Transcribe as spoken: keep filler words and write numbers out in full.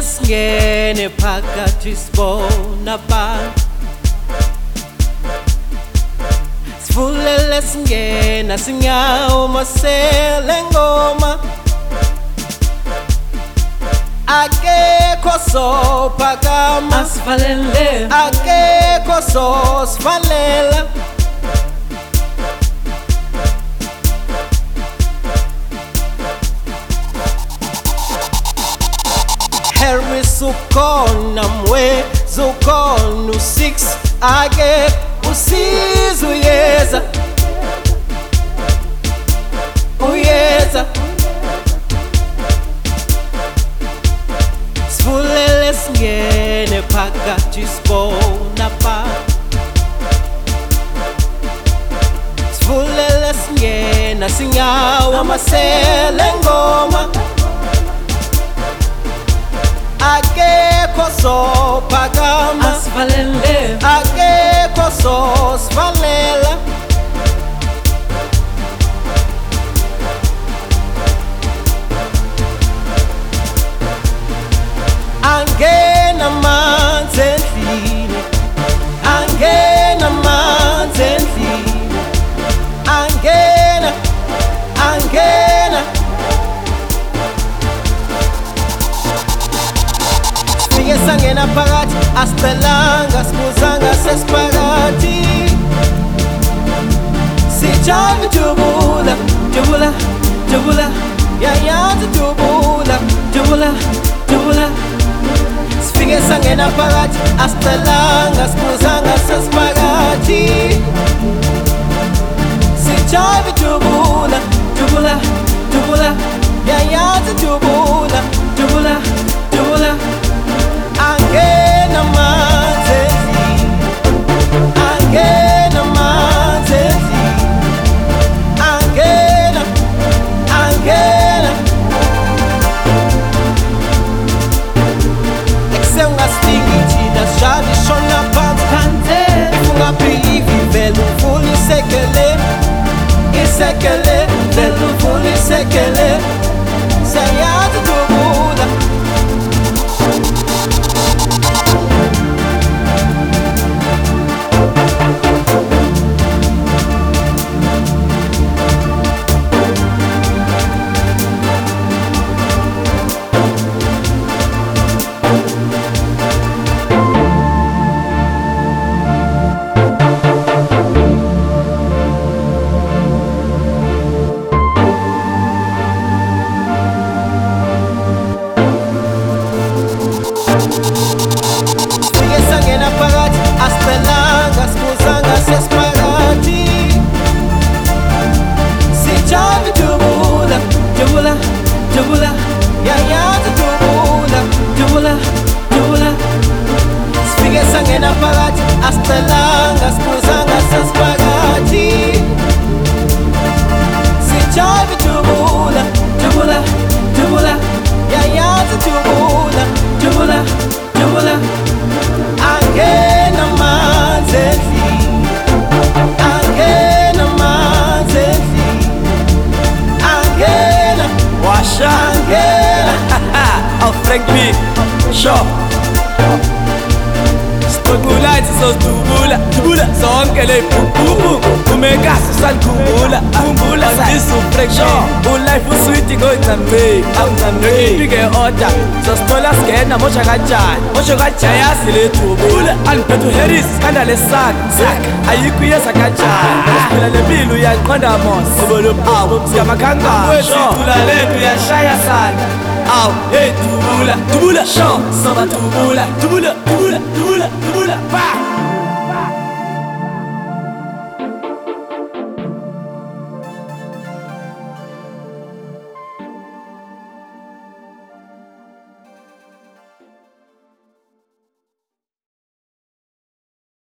singene phakathi sibona abantu, sivulele singena sinyawo masele ngoma, akekho sophakama asivalele, akekho sosivalela. Harris ukhona Mwezi ukhona u-six ake usiza uyeza uyeza, sivulele singene phakathi sibona abantu, sivulele singena sinyawo amasele ngoma, akekho sophakama asivalele, akekho sosivalela. Angena amanzi endlini, angena amanzi endlini, angena angena. Sifike sangena phakathi asicelanga sibuzanga sesiphakathi, sijabule jubula jubula jubula yayazi jubula jubula jubula. Sifike sangena phakathi asicelanga sibuzanga sesiphakathi, sijabule jubula jubula jubula yayazi jubula jubula jubula. Angena amanzi endlini, angena amanzi endlini, angena angena. Ekuseni ungasidingi thina sishaya ishona phansi, if ungabhilivi vele uvule isekele, isekele vele uvule isekele, siyayazi jubula. Sifike sangena phakathi asicelanga sibuzanga sesiphakathi, sijabule jubula jubula jubula yayazi jubula jubula jubula. Sifike sangena phakathi asicelanga sibuzanga sesiphakathi, sijabule jubula jubula jubula yayazi jubula jubula jubula. Angena amanzi endlini, angena amanzi endlini, angena washa angena. awu Frank B, sure Sitokula sizodubula dubula zonke le bhubu umekasi sankhumbula khumbula sisu Frank sure ulife usweet ngoyicambe awucambe ipike order sosithola singena mosha kanjani mosha kanjani yazi le dubula aliphethu Harris kanda lesaka saka ayikho yesa kanjani phela lempilo uyaqonda mos sibolo awu siyamakhanga sure lethu yashaya sana awu hey dubula dubula sure soba dubula dubula dubula dubula dubula pa